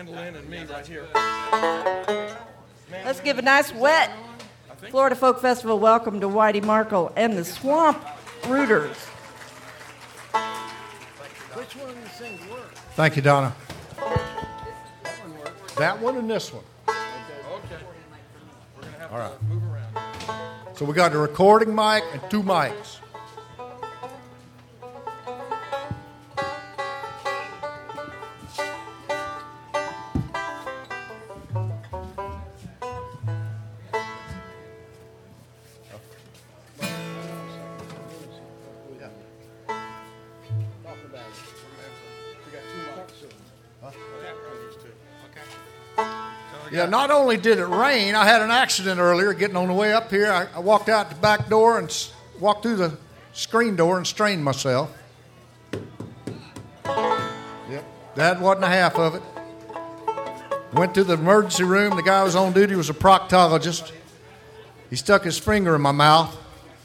mandolin and me right here. Let's give a nice wet Florida Folk Festival welcome to Whitey Markle and the Swamp Rooters. Which one of these things works? Thank you, Donna. That one and this one. Okay. We're going to have to move around. So we got a recording mic and two mics. Yeah, not only did it rain, I had an accident earlier getting on the way up here. I walked out the back door and walked through the screen door and strained myself. Yep, that wasn't a half of it. Went to the emergency room. The guy who was on duty was a proctologist. He stuck his finger in my mouth.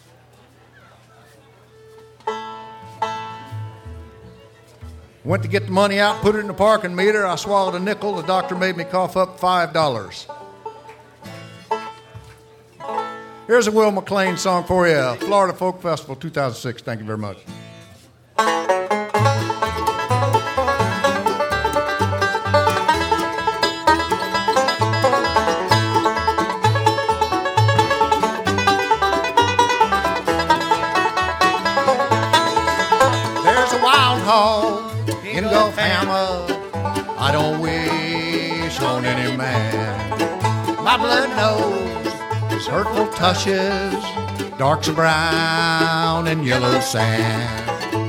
Went to get the money out, put it in the parking meter. I swallowed a nickel. The doctor made me cough up $5. Here's a Will McLean song for you. Florida Folk Festival 2006. Thank you very much. There's a wild hog in Gulf Hammer, I don't wish on any man. My blood knows his hurtful touches, darks of brown and yellow sand.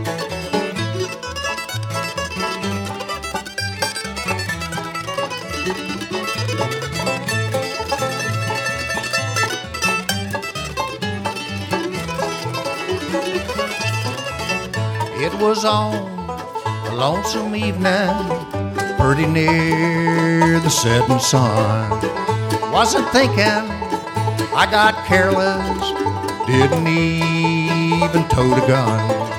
It was on a lonesome evening, pretty near the setting sun. Wasn't thinking, I got careless, didn't even tote a gun.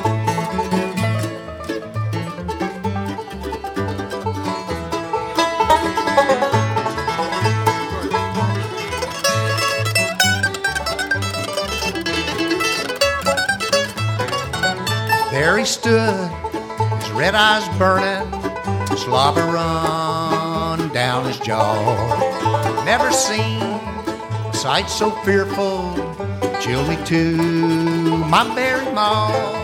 There he stood, his red eyes burning, slobber run down his jaw. Never seen a sight so fearful, chilled me to my very maw.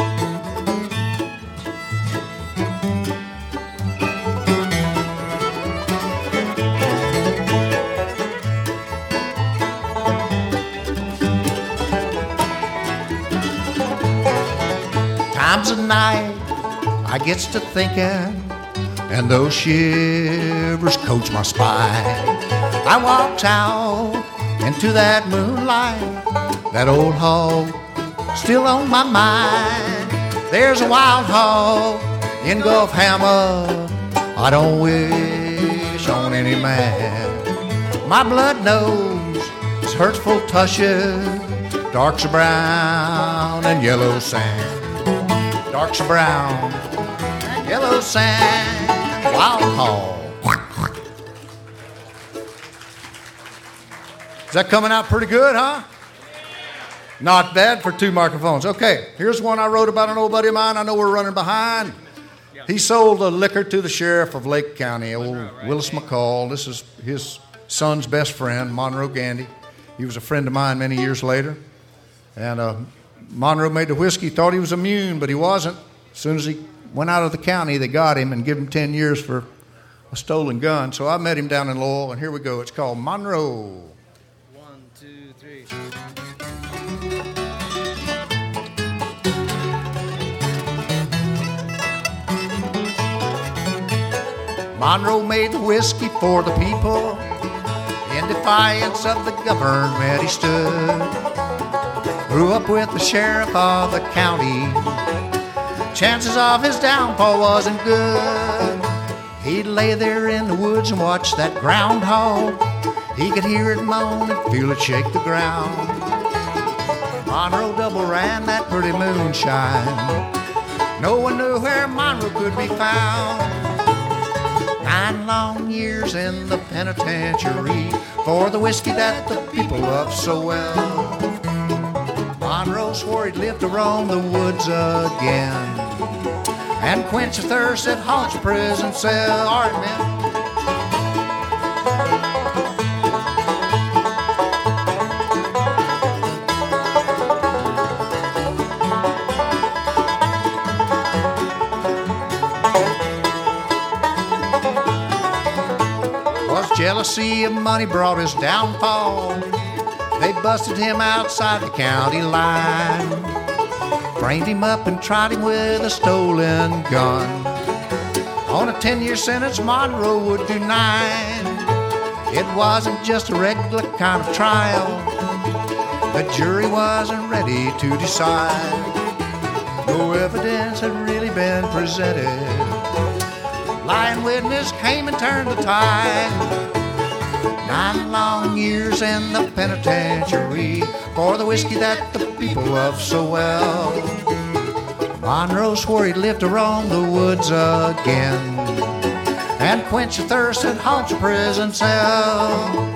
Times of night I gets to thinking, and those shivers coats my spine. I walked out into that moonlight, that old hog still on my mind. There's a wild hog in Gulf Hammer, I don't wish on any man. My blood knows his hurtful touches, darks of brown and yellow sand. Darks of brown, yellow sand, wild hog. Is that coming out pretty good, huh? Not bad for two microphones. Okay, here's one I wrote about an old buddy of mine. I know we're running behind. He sold the liquor to the sheriff of Lake County, old Willis McCall. This is his son's best friend, Monroe Gandy. He was a friend of mine many years later. And Monroe made the whiskey, thought he was immune, but he wasn't. As soon as he went out of the county, they got him and gave him 10 years for a stolen gun. So I met him down in Lowell, and here we go. It's called Monroe. 1, 2, 3. Monroe made the whiskey for the people. In defiance of the government he stood. Grew up with the sheriff of the county. Chances of his downfall wasn't good. He'd lay there in the woods and watch that groundhog. He could hear it moan and feel it shake the ground. Monroe double ran that pretty moonshine. No one knew where Monroe could be found. 9 long years in the penitentiary for the whiskey that the people love so well. Monroe swore he'd live to roam the woods again and quench the thirst that haunts a prison cell. All right, man. Jealousy of money brought his downfall. They busted him outside the county line, framed him up and tried him with a stolen gun. On a 10-year sentence, Monroe would do 9. It wasn't just a regular kind of trial. The jury wasn't ready to decide. No evidence had really been presented. Lying witness came and turned the tide. 9 long years in the penitentiary for the whiskey that the people love so well. Monroe swore he'd live to roam the woods again and quench the thirst that haunts a prison cell.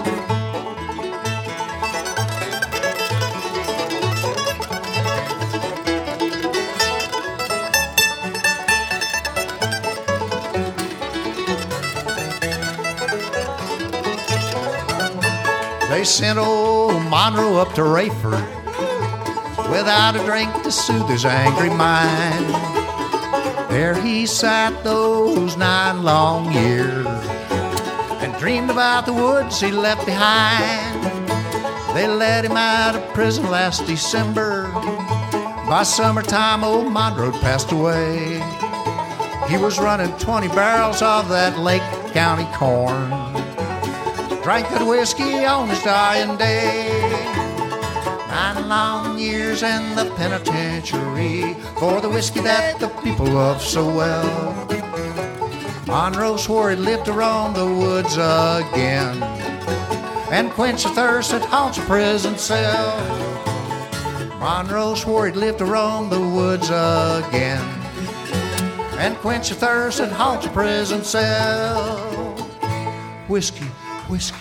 They sent old Monroe up to Rayford without a drink to soothe his angry mind. There he sat those 9 long years and dreamed about the woods he left behind. They let him out of prison last December. By summertime, old Monroe passed away. He was running 20 barrels of that Lake County corn. Drank that whiskey on his dying day. 9 long years in the penitentiary for the whiskey that the people love so well. Monroe swore he'd live to roam the woods again and quench the thirst that haunts a prison cell. Monroe swore he'd live to roam the woods again and quench the thirst that haunts a prison cell. Whiskey. Whiskey.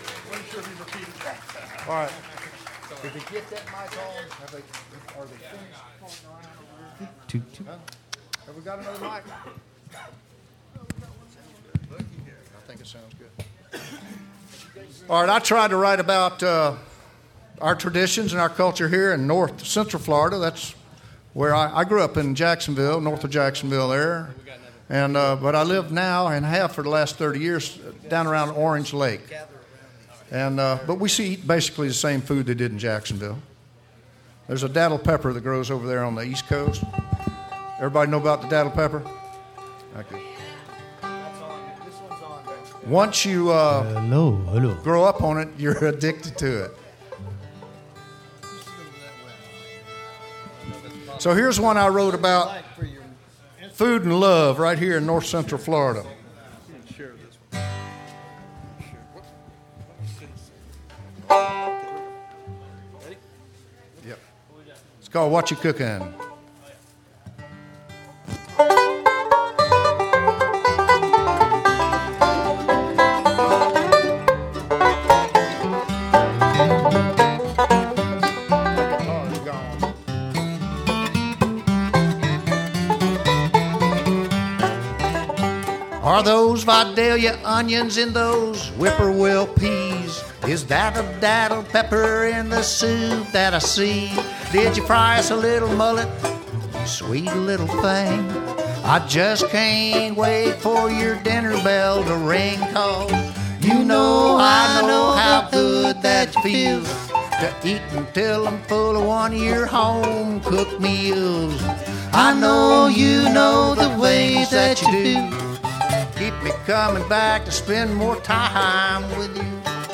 All right. Did they get that mic on? Are they finished? Two. Huh? Have we got another mic? I think it sounds good. All right. I tried to write about our traditions and our culture here in North Central Florida. That's where I grew up in Jacksonville, north of Jacksonville there. And but I live now and have for the last 30 years down around Orange Lake. And but we eat basically the same food they did in Jacksonville. There's a daddle pepper that grows over there on the East Coast. Everybody know about the daddle pepper? Okay. Once you grow up on it, you're addicted to it. So here's one I wrote about food and love right here in North Central Florida. Yep. It's called What You Cookin'. Are those Vidalia onions in those whippoorwill peas? Is that a daddle pepper in the soup that I see? Did you fry us a little mullet, you sweet little thing? I just can't wait for your dinner bell to ring, 'cause you know I know how good that feels to eat until I'm full of one of your home-cooked meals. I know you know the ways that you do. Keep me coming back to spend more time with you.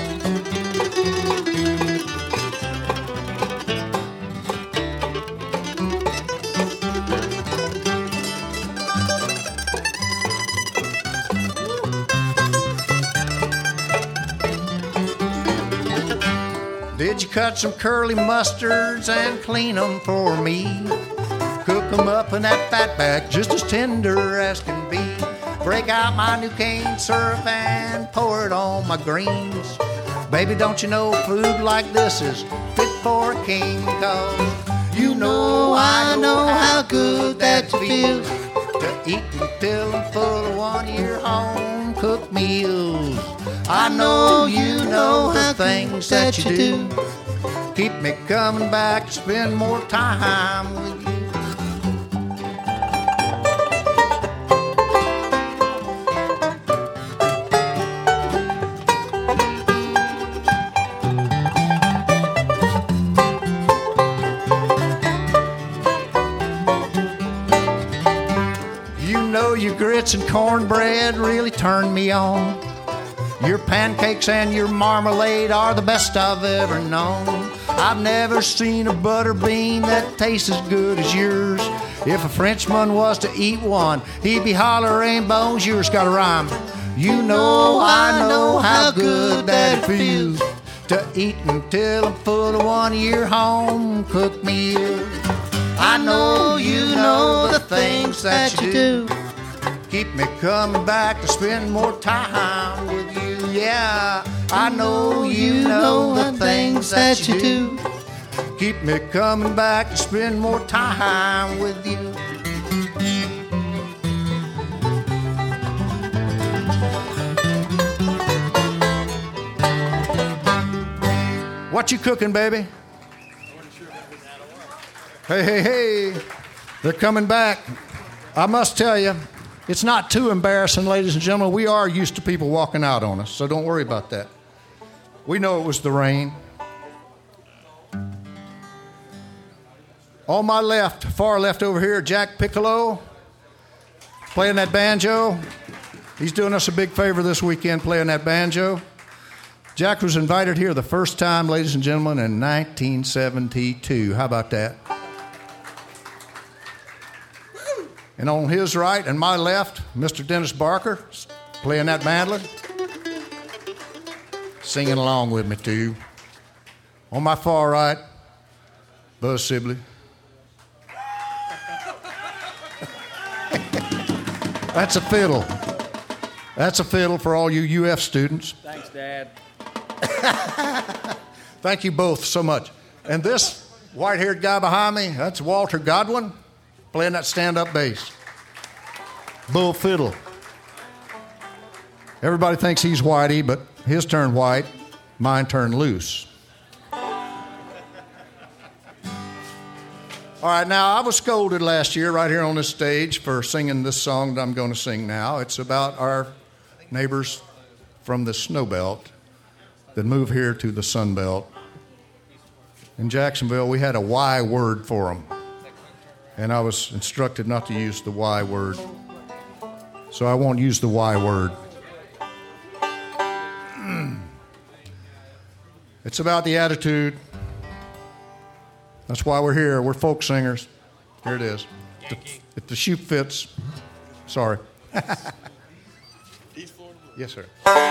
Did you cut some curly mustards and clean them for me? Cook them up in that fat back just as tender as can be. Break out my new cane syrup and pour it on my greens. Baby, don't you know food like this is fit for a king? 'Cause you know I know how good that feels to eat until I'm full of one-year home-cooked meals. I know you know the things that you do keep me coming back to spend more time with you. You know your grits and cornbread really turn me on. Your pancakes and your marmalade are the best I've ever known. I've never seen a butter bean that tastes as good as yours. If a Frenchman was to eat one, he'd be hollering bones. Yours got a rhyme. You know I know how good that it feels to eat until I'm full of one-year home-cooked meal. I know you know the things that you do keep me coming back to spend more time with you. Yeah, I know you know the things that you do keep me coming back to spend more time with you. What you cooking, baby? Hey, they're coming back. I must tell you, it's not too embarrassing, ladies and gentlemen. We are used to people walking out on us, so don't worry about that. We know it was the rain. On my left, far left over here, Jack Piccolo, playing that banjo. He's doing us a big favor this weekend playing that banjo. Jack was invited here the first time, ladies and gentlemen, in 1972. How about that? And on his right and my left, Mr. Dennis Barker, playing that mandolin, singing along with me, too. On my far right, Buzz Sibley. That's a fiddle. That's a fiddle for all you UF students. Thanks, Dad. Thank you both so much. And this white-haired guy behind me, that's Walter Godwin, playing that stand-up bass. Bull fiddle. Everybody thinks he's whitey, but his turned white, mine turned loose. All right, now, I was scolded last year right here on this stage for singing this song that I'm going to sing now. It's about our neighbors from the snow belt that move here to the sun belt. In Jacksonville, we had a Y word for them. And I was instructed not to use the Y word. So I won't use the Y word. It's about the attitude. That's why we're here. We're folk singers. Here it is. If the shoe fits. Sorry. Yes, sir.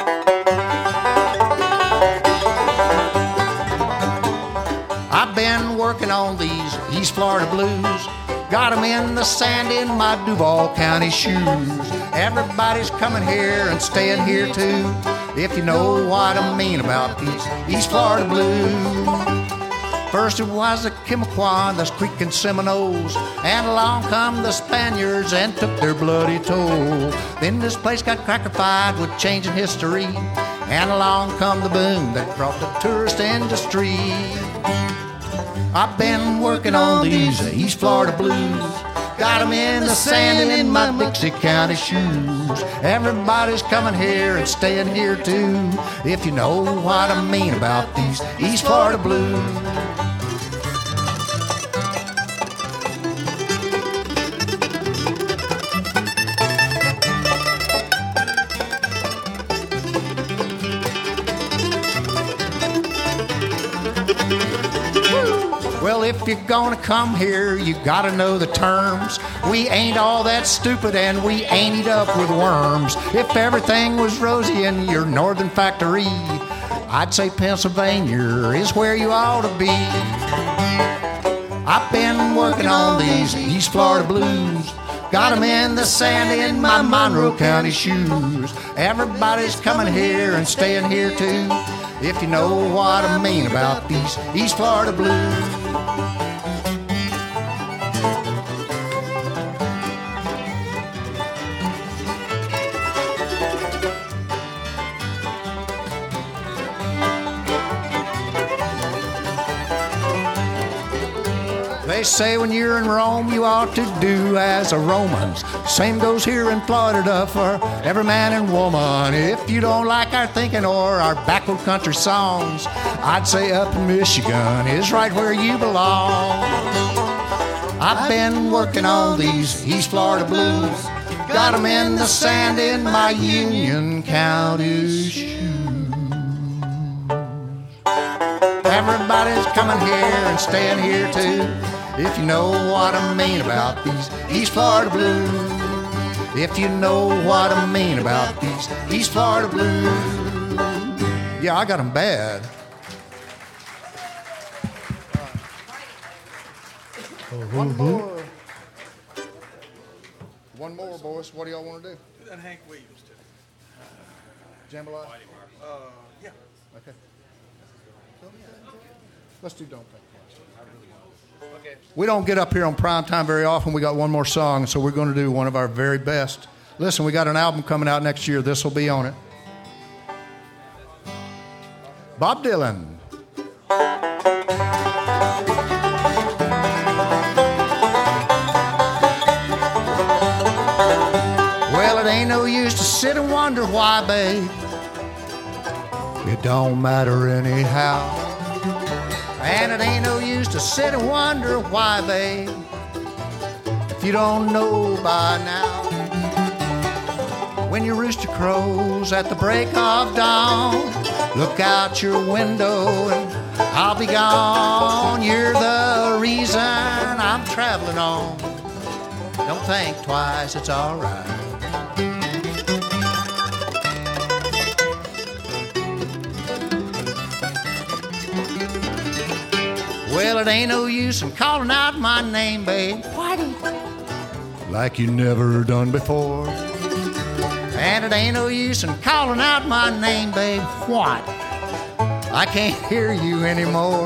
I've been working on these East Florida blues. Got them in the sand in my Duval County shoes. Everybody's coming here and staying here too, if you know what I mean about these East Florida blues. First it was the Chimiquan, the Creek and Seminoles, and along come the Spaniards and took their bloody toll. Then this place got crackified with changing history, and along come the boom that brought the tourist industry. I've been working on these East Florida blues. Got them in the sand and in my Dixie County shoes. Everybody's coming here and staying here too, if you know what I mean about these East Florida blues. Well, if you're gonna come here, you gotta know the terms. We ain't all that stupid and we ain't eat up with worms. If everything was rosy in your northern factory, I'd say Pennsylvania is where you ought to be. I've been working on these East Florida blues. Got 'em in the sand in my Monroe County shoes. Everybody's coming here and staying here too. If you know what I mean about these East Florida blues. They say when you're in Rome, you ought to do as the Romans. Same goes here in Florida for every man and woman. If you don't like our thinking or our backward country songs, I'd say up in Michigan is right where you belong. I've been working on these East Florida blues. Got 'em in the sand in my Union County shoes. Everybody's coming here and staying here too. If you know what I mean about these East Florida blues. If you know what I mean about these East Florida blues. Yeah, I got them bad. One more. One more, boys. What do y'all want to do? Do that Hank Williams too. Jambalaya? Yeah. Okay. Let's do Don't Think Twice. Okay. We don't get up here on prime time very often. We got one more song, so we're going to do one of our very best. Listen, we got an album coming out next year. This will be on it. Bob Dylan. Well, it ain't no use to sit and wonder why, babe. It don't matter anyhow. And it ain't no use to sit and wonder why, babe, if you don't know by now. When your rooster crows at the break of dawn, look out your window and I'll be gone. You're the reason I'm traveling on. Don't think twice, it's all right. Well, it ain't no use in calling out my name, babe, Whitey, like you never done before. And it ain't no use in calling out my name, babe, what? I can't hear you anymore.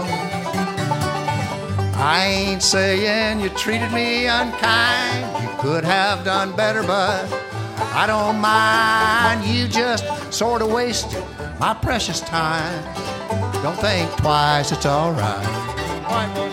I ain't saying you treated me unkind. You could have done better, but I don't mind. You just sort of wasted my precious time. Don't think twice, it's all right. All right, boys.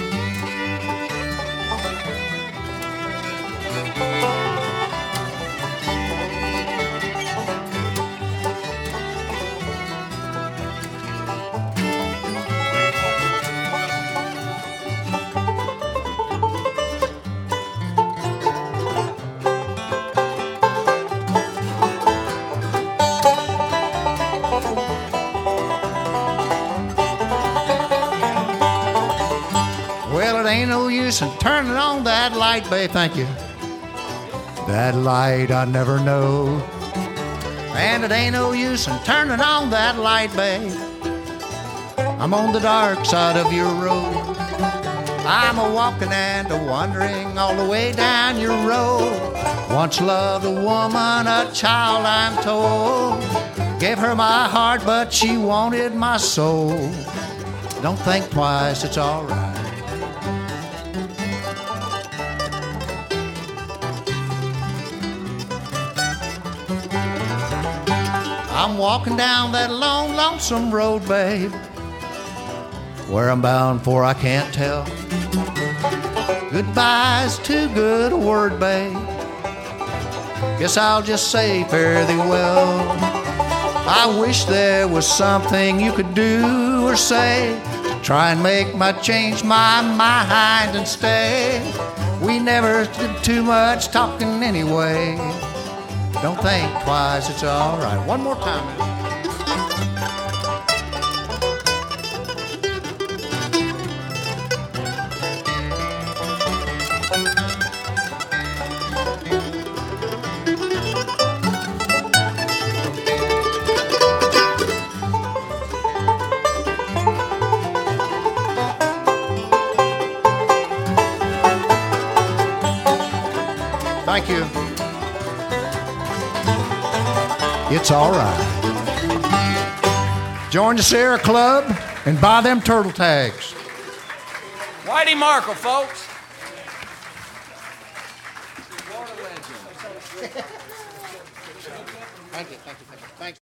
Ain't no use in turning on that light, babe. Thank you. That light I never know. And it ain't no use in turning on that light, babe. I'm on the dark side of your road. I'm a walking and a wandering all the way down your road. Once loved a woman, a child, I'm told. Gave her my heart, but she wanted my soul. Don't think twice, it's all right. I'm walking down that long, lonesome road, babe. Where I'm bound for, I can't tell. Goodbye's too good a word, babe. Guess I'll just say fare thee well. I wish there was something you could do or say to try and make me change my mind and stay. We never did too much talking anyway. Don't think twice, it's all right. One more time. it's all right. Join the Sierra Club and buy them turtle tags. Whitey Markle, folks. Thank you.